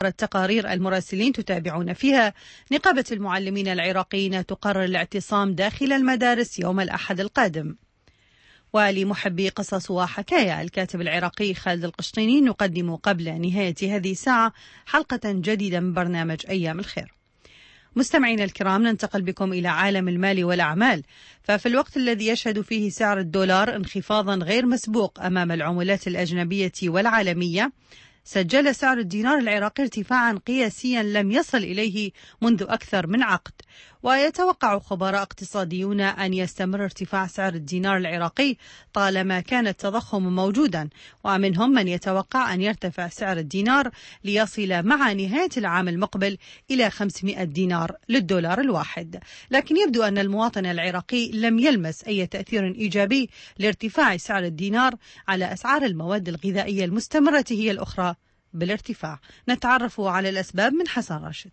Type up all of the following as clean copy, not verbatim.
أصدرت تقارير المراسلين تتابعون فيها نقابة المعلمين العراقيين تقرر الاعتصام داخل المدارس يوم الأحد القادم. ولمحبي قصص وحكاية الكاتب العراقي خالد القشطيني نقدم قبل نهاية هذه الساعة حلقة جديدة من برنامج أيام الخير. مستمعينا الكرام، ننتقل بكم إلى عالم المال والأعمال. ففي الوقت الذي يشهد فيه سعر الدولار انخفاضا غير مسبوق أمام العملات الأجنبية والعالمية، سجل سعر الدينار العراقي ارتفاعا قياسيا لم يصل إليه منذ أكثر من عقد. ويتوقع خبراء اقتصاديون أن يستمر ارتفاع سعر الدينار العراقي طالما كان التضخم موجودا، ومنهم من يتوقع أن يرتفع سعر الدينار ليصل مع نهاية العام المقبل إلى 500 دينار للدولار الواحد. لكن يبدو أن المواطن العراقي لم يلمس أي تأثير إيجابي لارتفاع سعر الدينار على أسعار المواد الغذائية المستمرة هي الأخرى بالارتفاع. نتعرف على الأسباب من حسن راشد.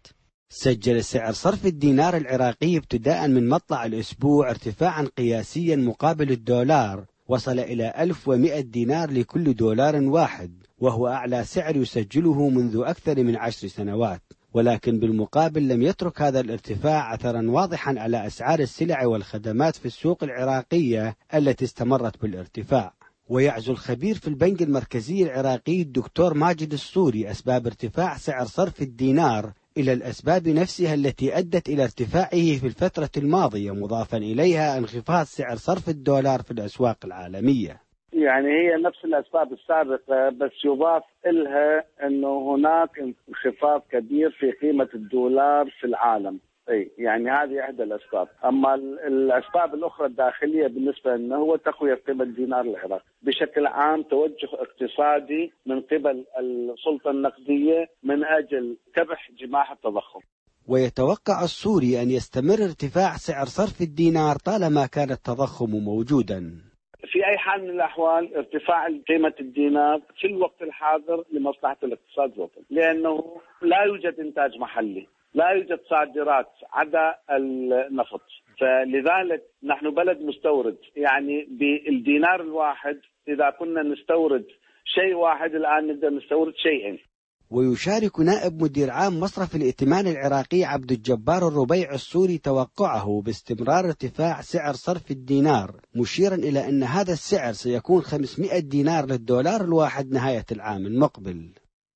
سجل سعر صرف الدينار العراقي ابتداء من مطلع الأسبوع ارتفاعا قياسيا مقابل الدولار وصل إلى 1100 دينار لكل دولار واحد، وهو أعلى سعر يسجله منذ أكثر من 10 سنوات. ولكن بالمقابل لم يترك هذا الارتفاع أثرا واضحا على أسعار السلع والخدمات في السوق العراقية التي استمرت بالارتفاع. ويعزو الخبير في البنك المركزي العراقي الدكتور ماجد الصوري أسباب ارتفاع سعر صرف الدينار إلى الأسباب نفسها التي أدت إلى ارتفاعه في الفترة الماضية، مضافا إليها انخفاض سعر صرف الدولار في الأسواق العالمية. يعني هي نفس الأسباب السابقة، بس يضاف إلها أنه هناك انخفاض كبير في قيمة الدولار في العالم. يعني هذه إحدى الأسباب. أما الأسباب الأخرى الداخلية بالنسبة لنا هو تقوية قيمة الدينار العراقي بشكل عام، توجه اقتصادي من قبل السلطة النقدية من أجل كبح جماح التضخم. ويتوقع الصوري أن يستمر ارتفاع سعر صرف الدينار طالما كان التضخم موجودا. في أي حال من الأحوال ارتفاع قيمة الدينار في الوقت الحاضر لمصلحة الاقتصاد الوطني، لأنه لا يوجد إنتاج محلي، لا يوجد صادرات عدا النفط، فلذلك نحن بلد مستورد. يعني بالدينار الواحد إذا كنا نستورد شيء واحد الآن نقدر نستورد شيئين. ويشارك نائب مدير عام مصرف الائتمان العراقي عبد الجبار الربيع الصوري توقعه باستمرار ارتفاع سعر صرف الدينار، مشيرا إلى أن هذا السعر سيكون 500 دينار للدولار الواحد نهاية العام المقبل.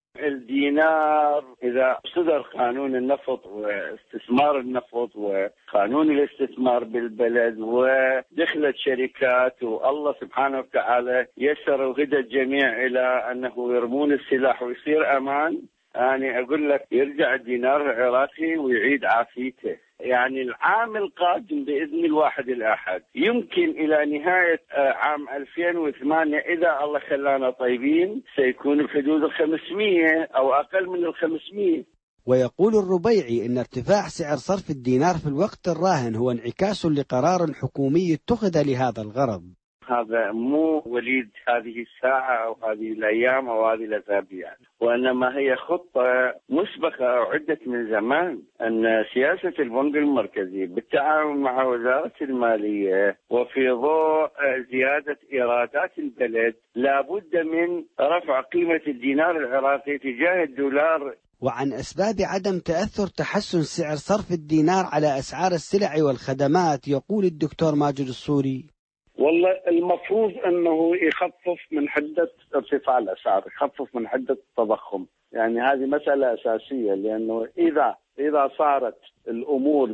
الدينار إذا صدر قانون النفط واستثمار النفط وقانون الاستثمار بالبلد ودخلت شركات والله سبحانه وتعالى يسر وهدى الجميع إلى أنه يرمون السلاح ويصير أمان، أنا أقول لك يرجع الدينار العراقي ويعيد عافيته. يعني العام القادم بإذن الواحد الأحد يمكن إلى نهاية عام 2008 إذا الله خلانا طيبين سيكون بحدود 500 أو أقل من 500. ويقول الربيعي إن ارتفاع سعر صرف الدينار في الوقت الراهن هو انعكاس لقرار حكومي اتخذ لهذا الغرض. هذا مو وليد هذه الساعة أو هذه الأيام أو هذه الأسابيع، وإنما هي خطة مسبقة أعدت من زمان. أن سياسة البنك المركزي بالتعاون مع وزارة المالية وفي ضوء زيادة إيرادات البلد لابد من رفع قيمة الدينار العراقي تجاه الدولار. وعن أسباب عدم تأثر تحسن سعر صرف الدينار على أسعار السلع والخدمات يقول الدكتور ماجد الصوري: والله المفروض أنه يخفف من حدة ارتفاع الأسعار، يخفف من حدة التضخم. يعني هذه مسألة أساسية، لأنه إذا صارت الأمور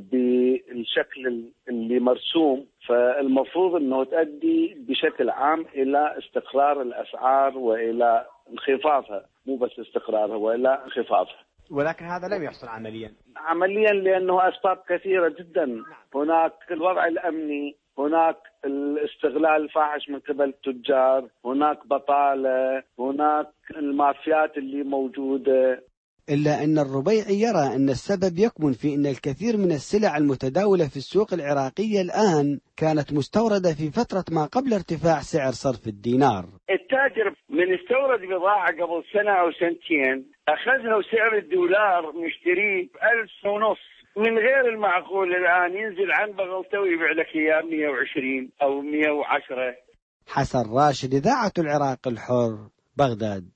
بالشكل اللي مرسوم فالمفروض أنه تؤدي بشكل عام إلى استقرار الأسعار وإلى انخفاضها، مو بس استقرارها وإلى انخفاضها. ولكن هذا لم يحصل عمليا لأنه أسباب كثيرة جدا. هناك الوضع الأمني، هناك الاستغلال الفاحش من قبل التجار، هناك بطالة، هناك المافيات اللي موجودة. إلا أن الربيعي يرى أن السبب يكمن في أن الكثير من السلع المتداولة في السوق العراقية الآن كانت مستوردة في فترة ما قبل ارتفاع سعر صرف الدينار. التاجر من استورد بضاعة قبل سنة أو سنتين أخذها وسعر الدولار مشتريه ب1,500 من غير المعقول الآن ينزل عن بغلته ويبيع لك إياه 120 أو 110. حسن راشد، إذاعة العراق الحر، بغداد.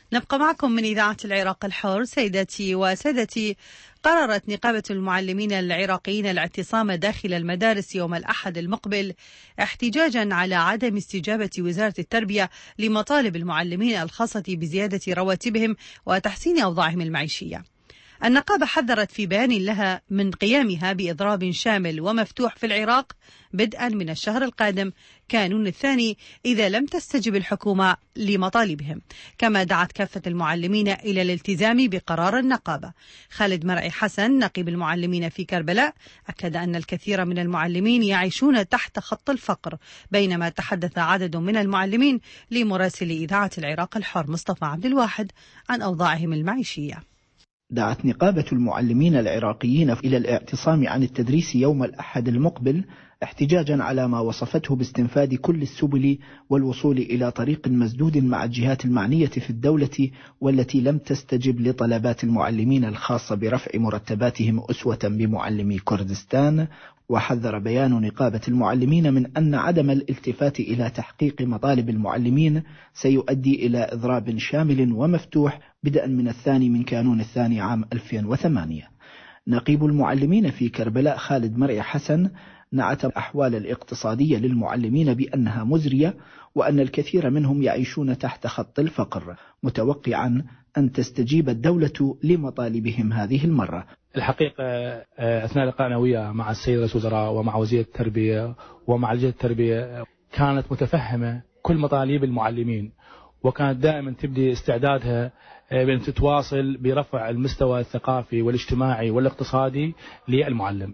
نبقى معكم من إذاعة العراق الحر. سيداتي وسادتي، قررت نقابة المعلمين العراقيين الاعتصام داخل المدارس يوم الأحد المقبل احتجاجا على عدم استجابة وزارة التربية لمطالب المعلمين الخاصة بزيادة رواتبهم وتحسين أوضاعهم المعيشية. النقابة حذرت في بيان لها من قيامها بإضراب شامل ومفتوح في العراق بدءا من الشهر القادم كانون الثاني إذا لم تستجب الحكومة لمطالبهم، كما دعت كافة المعلمين إلى الالتزام بقرار النقابة. خالد مرعي حسن نقيب المعلمين في كربلاء أكد أن الكثير من المعلمين يعيشون تحت خط الفقر، بينما تحدث عدد من المعلمين لمراسل إذاعة العراق الحر مصطفى عبد الواحد عن أوضاعهم المعيشية. دعت نقابة المعلمين العراقيين إلى الاعتصام عن التدريس يوم الأحد المقبل احتجاجا على ما وصفته باستنفاذ كل السبل والوصول إلى طريق مسدود مع الجهات المعنية في الدولة والتي لم تستجب لطلبات المعلمين الخاصة برفع مرتباتهم أسوة بمعلمي كردستان. وحذر بيان نقابة المعلمين من أن عدم الالتفات إلى تحقيق مطالب المعلمين سيؤدي إلى إضراب شامل ومفتوح بدءا من الثاني من كانون الثاني عام 2008. نقيب المعلمين في كربلاء خالد مرعي حسن نعت الأحوال الاقتصادية للمعلمين بأنها مزرية وأن الكثير منهم يعيشون تحت خط الفقر، متوقعا أن تستجيب الدولة لمطالبهم هذه المرة. الحقيقة أثناء لقائنا وياه مع السيد رئيس الوزراء ومع وزير التربية ومع لجنة التربية كانت متفهمة كل مطالب المعلمين، وكانت دائما تبدي استعدادها بأن تتواصل برفع المستوى الثقافي والاجتماعي والاقتصادي للمعلم.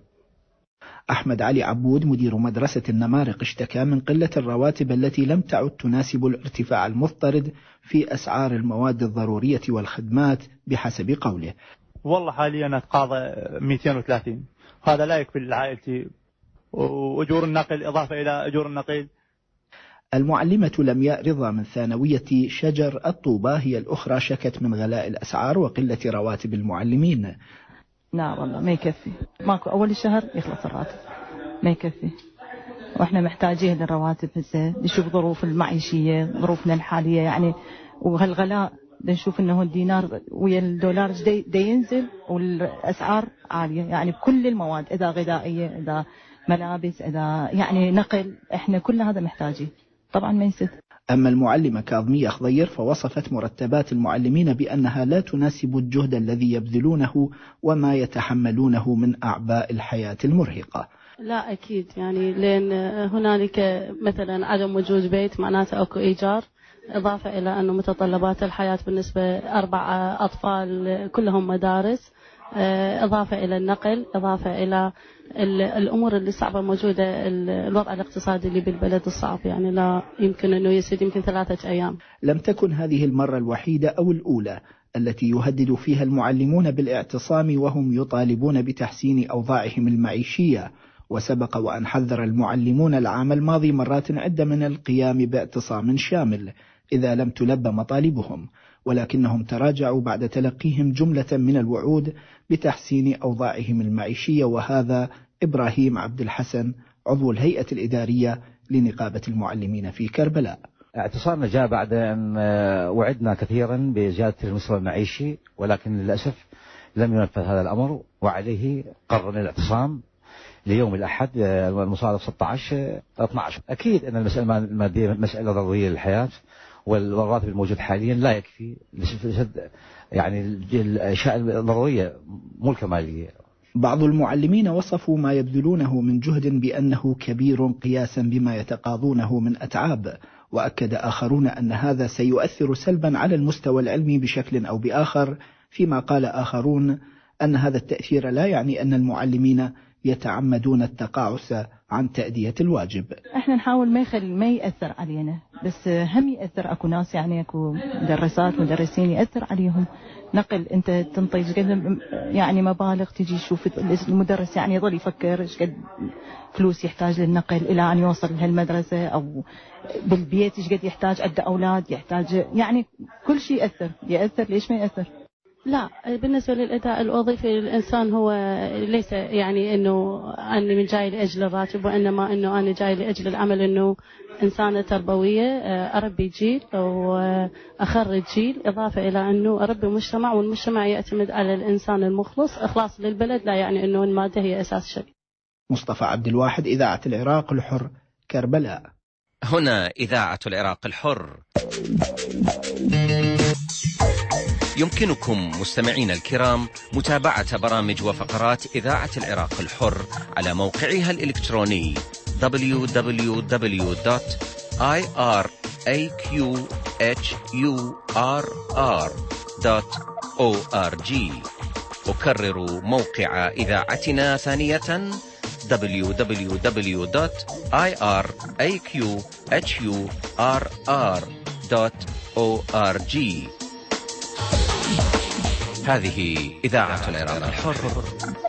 أحمد علي عبود مدير مدرسة النمارق اشتكى من قلة الرواتب التي لم تعد تناسب الارتفاع المضطرد في أسعار المواد الضرورية والخدمات بحسب قوله. والله حاليا أتقاضى 230، هذا لا يكفي لعائلتي، وأجور النقل إضافة إلى أجور النقل. المعلمة لمياء رضا من ثانوية شجر الطوبة هي الأخرى شكت من غلاء الأسعار وقلة رواتب المعلمين. لا والله ما يكفي، ماكو أول الشهر يخلص الراتب، ما يكفي، وإحنا محتاجين للرواتب هسه. نشوف ظروف المعيشية، ظروفنا الحالية يعني، وهالغلاء نشوف إنه الدينار ويا الدولار دا ينزل والأسعار عالية يعني بكل المواد، إذا غذائية إذا ملابس إذا يعني نقل، إحنا كل هذا محتاجين، طبعا ما يسد. أما المعلمة كاظمية خضير فوصفت مرتبات المعلمين بأنها لا تناسب الجهد الذي يبذلونه وما يتحملونه من أعباء الحياة المرهقة. لا أكيد يعني، لأن هنالك مثلا عدم وجود بيت معناته أكو إيجار، إضافة إلى أنه متطلبات الحياة بالنسبة 4 أطفال كلهم مدارس، إضافة إلى النقل، إضافة إلى الأمور اللي صعبة موجودة، الوضع الاقتصادي اللي بالبلد الصعب يعني لا يمكن أنه يسد يمكن 3 أيام. لم تكن هذه المرة الوحيدة أو الأولى التي يهدد فيها المعلمون بالاعتصام وهم يطالبون بتحسين أوضاعهم المعيشية، وسبق وأن حذر المعلمون العام الماضي مرات عدة من القيام باعتصام شامل إذا لم تلبى مطالبهم، ولكنهم تراجعوا بعد تلقيهم جملة من الوعود بتحسين أوضاعهم المعيشية. وهذا إبراهيم عبد الحسن عضو الهيئة الإدارية لنقابة المعلمين في كربلاء. اعتصامنا جاء بعد أن وعدنا كثيرا بزيادة المستوى المعيشي، ولكن للأسف لم ينفذ هذا الأمر، وعليه قررنا الاعتصام ليوم الأحد المصادف 16/12. أكيد أن المسألة المادية مسألة ضرورية للحياة، والراتب الموجود حاليا لا يكفي لسد يعني الأشياء الضرورية مو الكمالية. بعض المعلمين وصفوا ما يبذلونه من جهد بأنه كبير قياسا بما يتقاضونه من أتعاب، وأكد آخرون أن هذا سيؤثر سلبا على المستوى العلمي بشكل أو بآخر، فيما قال آخرون أن هذا التأثير لا يعني أن المعلمين يتعمدون التقاعس عن تأدية الواجب. احنا نحاول ما يأثر علينا، بس هم يأثر. اكو ناس يعني اكو مدرسات مدرسين يأثر عليهم. نقل انت تنطي يعني مبالغ، تجي تشوف المدرس يعني يظل يفكر ايش قد فلوس يحتاج للنقل الى ان يوصل لهالمدرسة، او بالبيت ايش قد يحتاج، عنده اولاد يحتاج، يعني كل شيء يأثر. ليش ما يأثر؟ لا، بالنسبة للأداء الوظيفي للإنسان هو ليس يعني أنه أنا من جاي لأجل الراتب، وإنما أنه أنا جاي لأجل العمل، أنه إنسانة تربوية، أربي جيل وأخرج جيل، إضافة إلى أنه أربي مجتمع، والمجتمع يعتمد على الإنسان المخلص. إخلاص للبلد لا يعني أنه المادة هي أساس شيء. مصطفى عبد الواحد، إذاعة العراق الحر، كربلاء. هنا إذاعة العراق الحر. يمكنكم مستمعين الكرام متابعة برامج وفقرات إذاعة العراق الحر على موقعها الإلكتروني www.iraqhurr.org. أكرر موقع إذاعتنا ثانية www.iraqhurr.org. هذه إذاعة العراق الحر.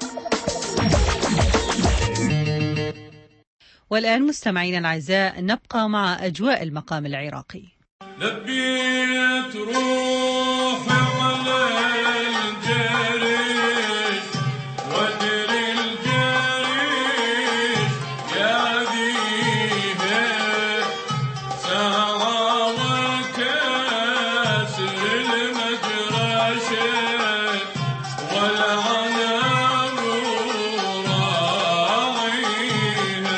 والآن مستمعينا الأعزاء نبقى مع أجواء المقام العراقي. لبيت روح على الجريش ودر الجريش يا ذيها سهرة وكاسر المجرشة والعنب راعيها.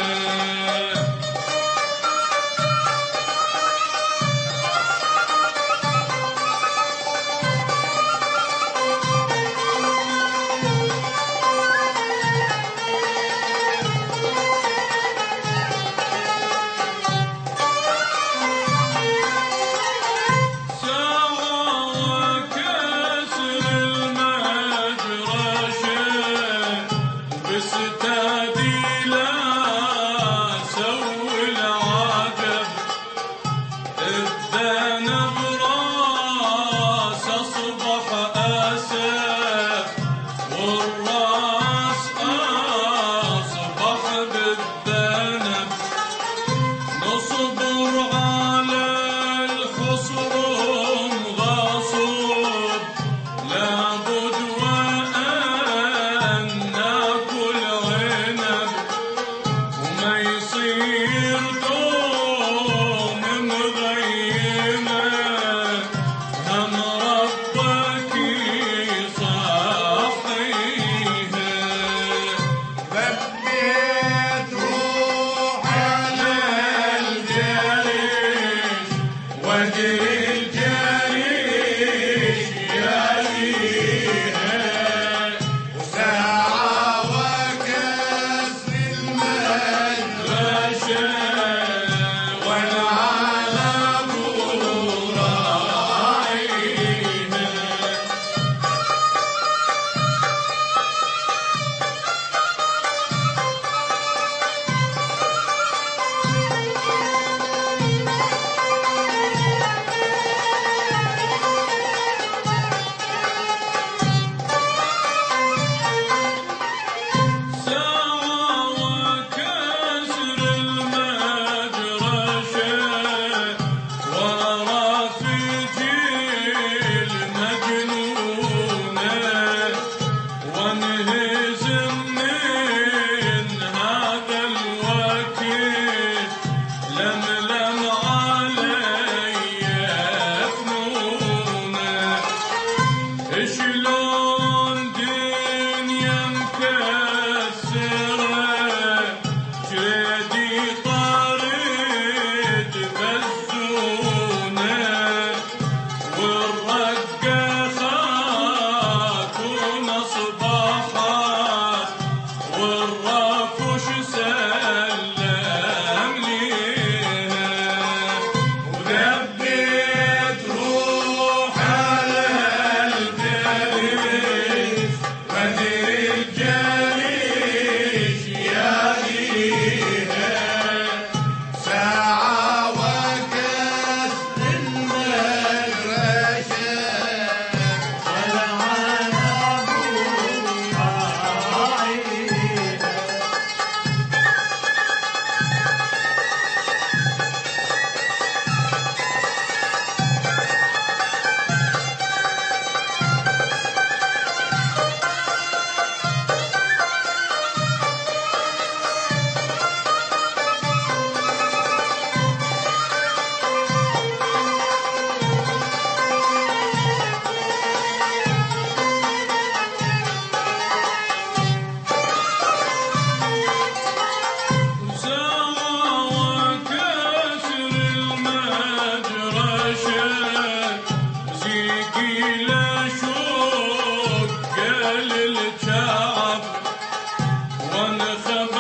الكعب وانخب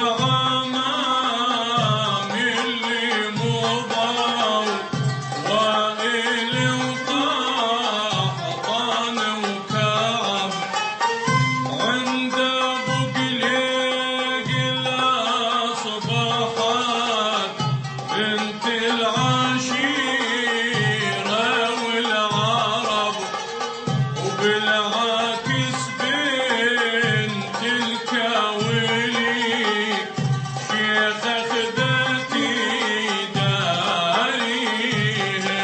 عمامي اللي مضاو وائل وطاح طان وكعب عند ابو قليق الاصبحات بنت العشيره والعرب وبالعكس بنت الكاولي شيخ خدتي داريها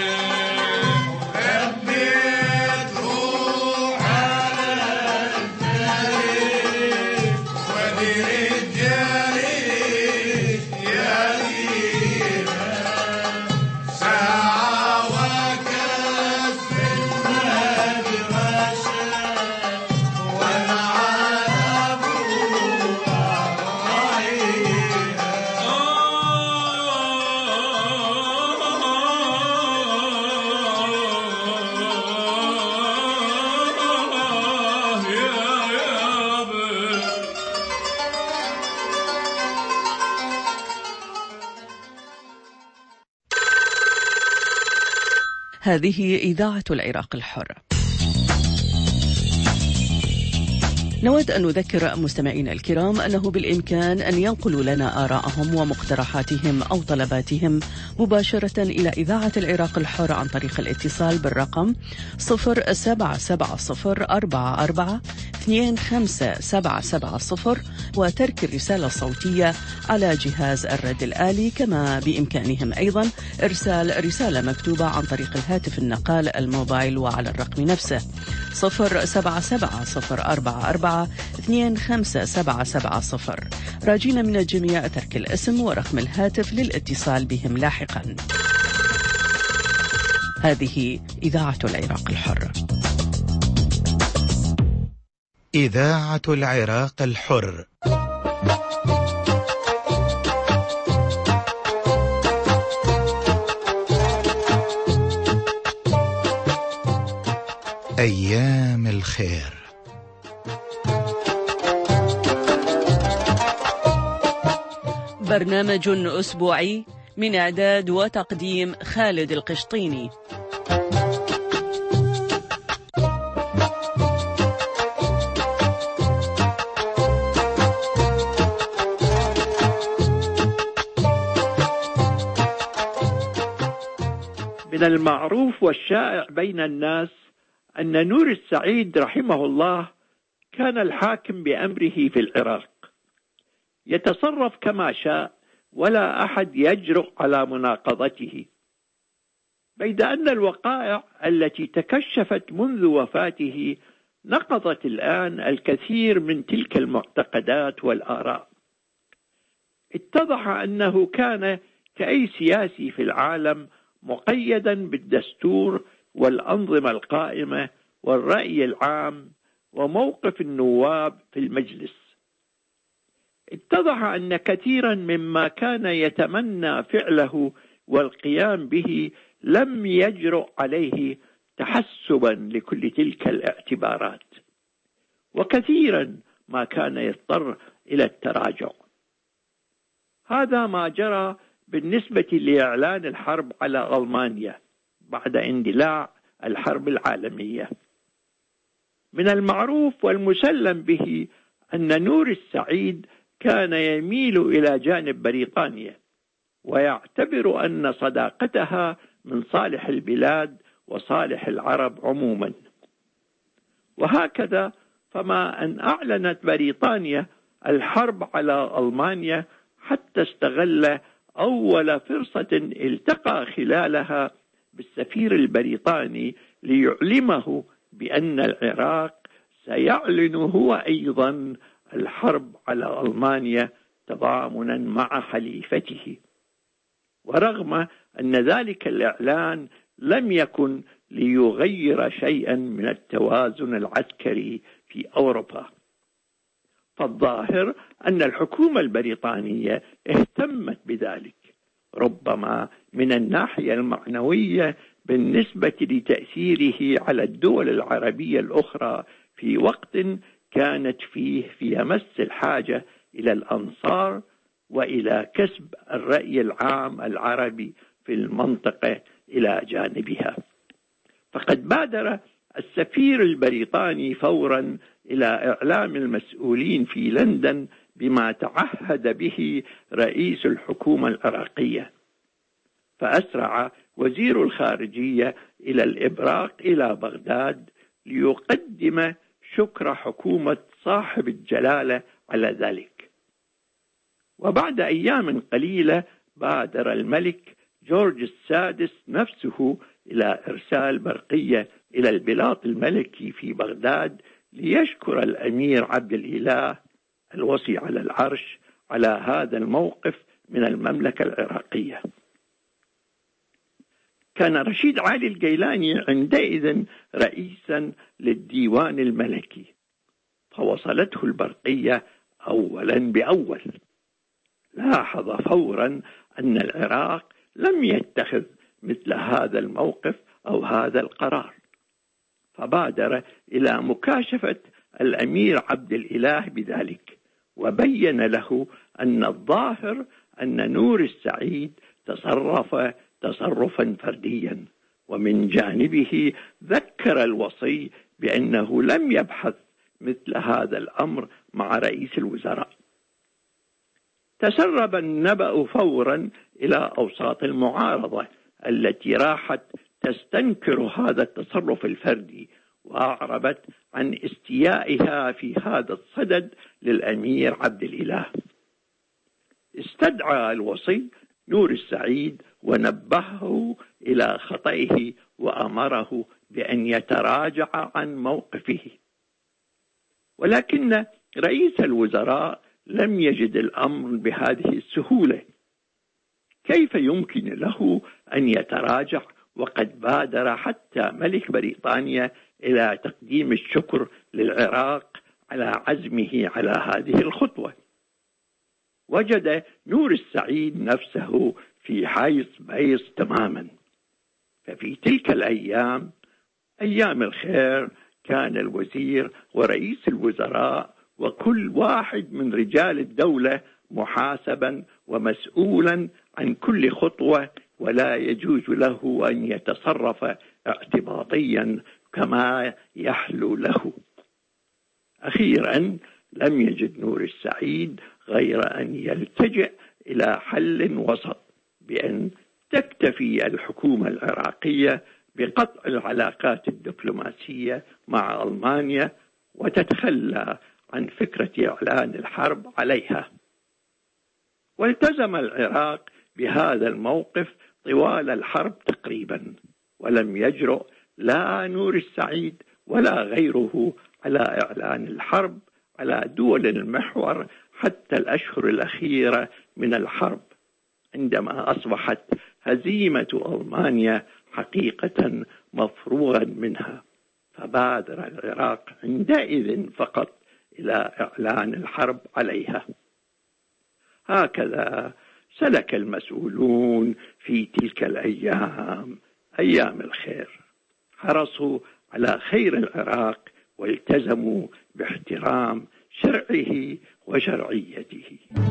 ربيت روح على الجريح ودير الجريح يا ليها ساعة وكف المدرسة وانا على بروح هذه إذاعة العراق الحر. نود أن نذكر مستمعينا الكرام أنه بالإمكان أن ينقلوا لنا آراءهم ومقترحاتهم أو طلباتهم مباشرة إلى إذاعة العراق الحر عن طريق الاتصال بالرقم 0774442570 وترك الرسالة الصوتية على جهاز الرد الآلي، كما بإمكانهم أيضا إرسال رسالة مكتوبة عن طريق الهاتف النقال الموبايل وعلى الرقم نفسه 0774442570. راجين من الجميع ترك الاسم ورقم الهاتف للاتصال بهم لاحقا. هذه إذاعة العراق الحر. إذاعة العراق الحر. أيام الخير. برنامج أسبوعي من إعداد وتقديم خالد القشطيني. من المعروف والشائع بين الناس أن نور السعيد رحمه الله كان الحاكم بأمره في العراق، يتصرف كما شاء ولا أحد يجرؤ على مناقضته، بيد أن الوقائع التي تكشفت منذ وفاته نقضت الآن الكثير من تلك المعتقدات والآراء. اتضح أنه كان كأي سياسي في العالم مقيدا بالدستور والأنظمة القائمة والرأي العام وموقف النواب في المجلس. اتضح أن كثيرا مما كان يتمنى فعله والقيام به لم يجرؤ عليه تحسبا لكل تلك الاعتبارات، وكثيرا ما كان يضطر إلى التراجع. هذا ما جرى بالنسبة لإعلان الحرب على ألمانيا بعد اندلاع الحرب العالمية. من المعروف والمسلم به أن نور السعيد كان يميل إلى جانب بريطانيا ويعتبر أن صداقتها من صالح البلاد وصالح العرب عموما. وهكذا فما أن أعلنت بريطانيا الحرب على ألمانيا حتى استغل أول فرصة التقى خلالها بالسفير البريطاني ليعلمه بأن العراق سيعلن هو أيضا الحرب على ألمانيا تضامنا مع حليفته. ورغم أن ذلك الإعلان لم يكن ليغير شيئا من التوازن العسكري في أوروبا، فالظاهر أن الحكومة البريطانية اهتمت بذلك، ربما من الناحية المعنوية بالنسبة لتأثيره على الدول العربية الأخرى في وقت كانت فيه في أمس الحاجة إلى الأنصار وإلى كسب الرأي العام العربي في المنطقة إلى جانبها. فقد بادر السفير البريطاني فورا إلى إعلام المسؤولين في لندن بما تعهد به رئيس الحكومة العراقية، فأسرع وزير الخارجية إلى الإبراق إلى بغداد ليقدم شكر حكومة صاحب الجلالة على ذلك. وبعد أيام قليلة بادر الملك جورج السادس نفسه إلى إرسال برقية إلى البلاط الملكي في بغداد ليشكر الأمير عبد الإله الوصي على العرش على هذا الموقف من المملكة العراقية. كان رشيد علي الجيلاني عندئذ رئيسا للديوان الملكي، فوصلته البرقية أولا بأول. لاحظ فورا أن العراق لم يتخذ مثل هذا الموقف أو هذا القرار، فبادر إلى مكاشفة الأمير عبد الإله بذلك، وبين له أن الظاهر أن نور السعيد تصرف تصرفا فرديا، ومن جانبه ذكر الوصي بأنه لم يبحث مثل هذا الأمر مع رئيس الوزراء. تسرب النبأ فورا إلى أوساط المعارضة التي راحت تستنكر هذا التصرف الفردي، وأعربت عن استيائها في هذا الصدد للأمير عبد الإله. استدعى الوصي نور السعيد ونبهه إلى خطئه وأمره بأن يتراجع عن موقفه، ولكن رئيس الوزراء لم يجد الأمر بهذه السهولة. كيف يمكن له أن يتراجع وقد بادر حتى ملك بريطانيا إلى تقديم الشكر للعراق على عزمه على هذه الخطوة؟ وجد نور السعيد نفسه في حيص بيص تماما. ففي تلك الأيام، أيام الخير، كان الوزير ورئيس الوزراء وكل واحد من رجال الدولة محاسبا ومسؤولا عن كل خطوة، ولا يجوز له أن يتصرف اعتباطيا كما يحلو له. أخيرا لم يجد نور السعيد غير أن يلتجئ إلى حل وسط، بأن تكتفي الحكومة العراقية بقطع العلاقات الدبلوماسية مع ألمانيا وتتخلى عن فكرة إعلان الحرب عليها. والتزم العراق بهذا الموقف طوال الحرب تقريبا، ولم يجرؤ لا نور السعيد ولا غيره على إعلان الحرب على دول المحور حتى الأشهر الأخيرة من الحرب، عندما أصبحت هزيمة ألمانيا حقيقة مفروغا منها. فبادر العراق عندئذ فقط إلى إعلان الحرب عليها. هكذا سلك المسؤولون في تلك الأيام، أيام الخير، حرصوا على خير العراق والتزموا باحترام شرعه وشرعيته.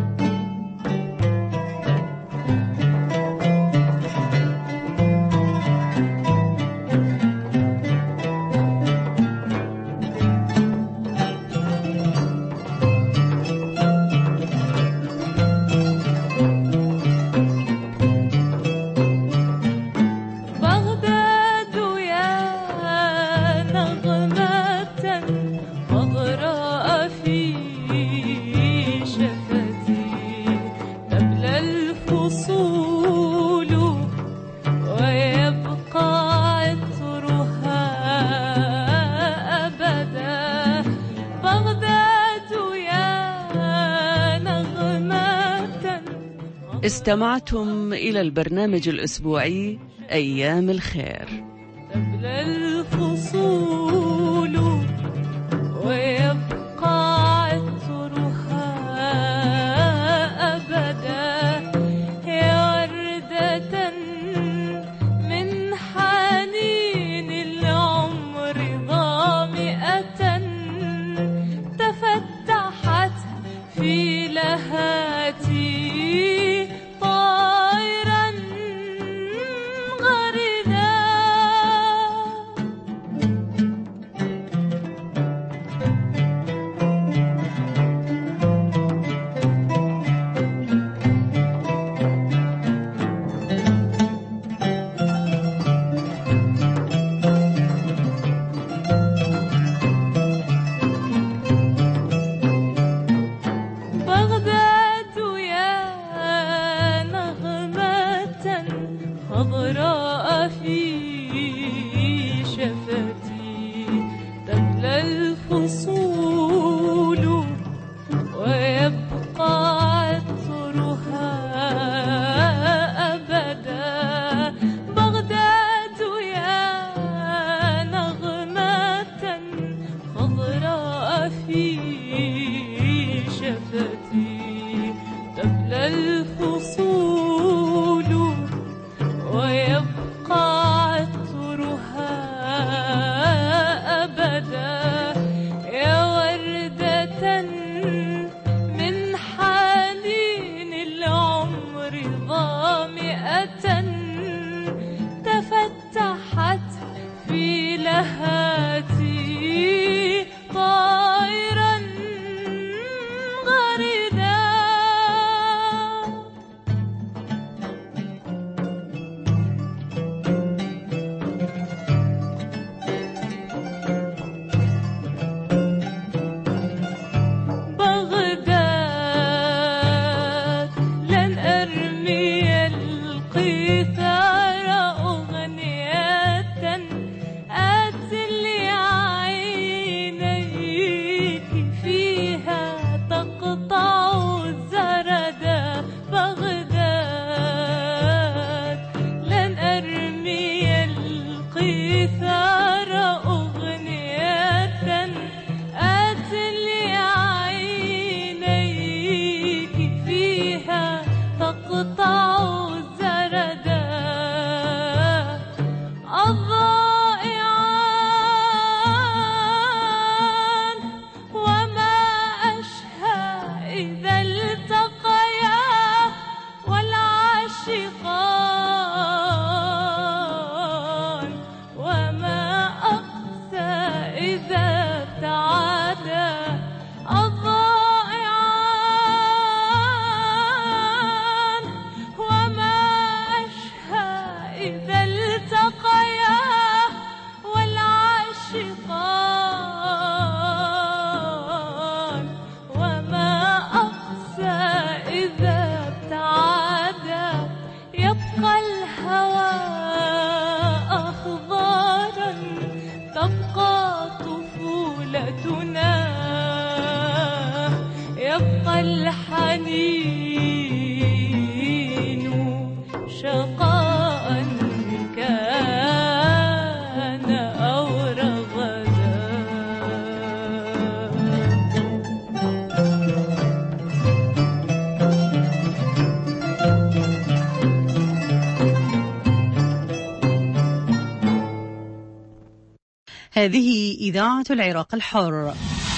استمعتم إلى البرنامج الأسبوعي أيام الخير. تبلى الفصول ويبقى عطرها أبدا، يا وردة من حنين العمر ظامئة من حنين العمر ظامئة تفتحت في لهاتي طائرا غريدا. يبقى الحنين شقاء كان أو رغدا. هذه إذاعة العراق الحر.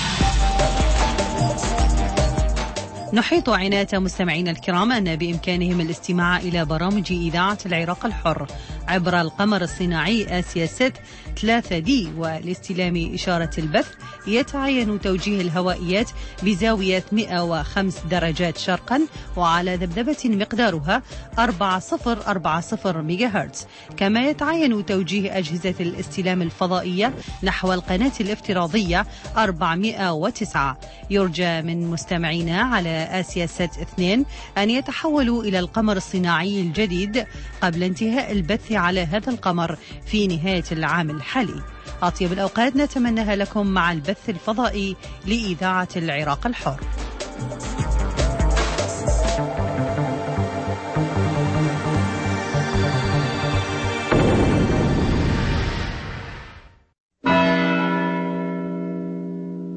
نحيط عناية مستمعينا الكرام أن بإمكانهم الاستماع إلى برامج إذاعة العراق الحر عبر القمر الصناعي آسيا ست 3D، والاستلام إشارة البث يتعين توجيه الهوائيات بزاوية 105 درجات شرقا وعلى ذبذبة مقدارها 4040 ميجا هرتز. كما يتعين توجيه أجهزة الاستلام الفضائية نحو القناة الافتراضية 409. يرجى من مستمعينا على آسيا ست 2 أن يتحولوا إلى القمر الصناعي الجديد قبل انتهاء البث على هذا القمر في نهاية العام الحالي. أطيب الأوقات نتمناها لكم مع البث الفضائي لإذاعة العراق الحر.